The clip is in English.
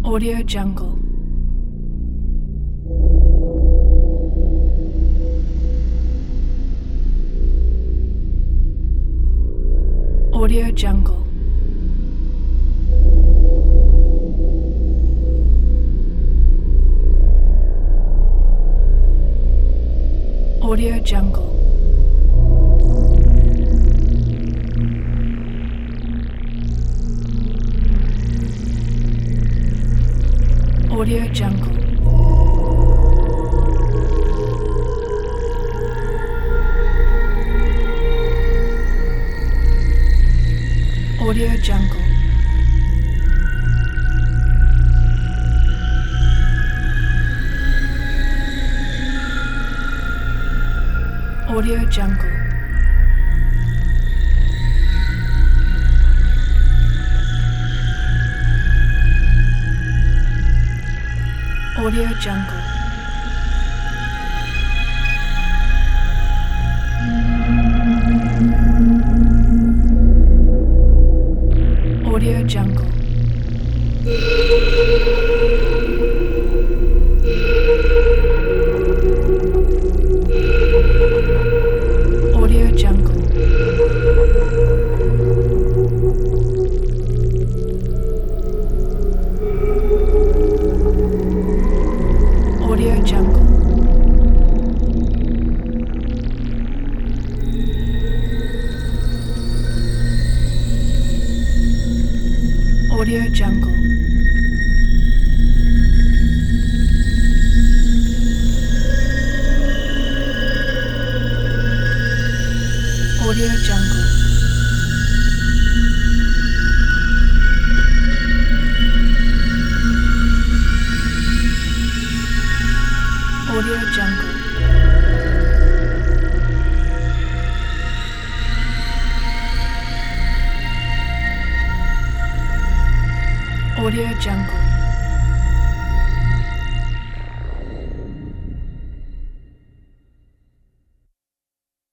Audio Jungle. Audio Jungle. Audio Jungle. Audio Jungle. Audio Jungle. Audio Jungle. Audio Jungle. Audio Jungle. Audio Jungle. Audio Jungle. Audio Jungle. Audio Jungle. Audio Jungle. Audio Jungle.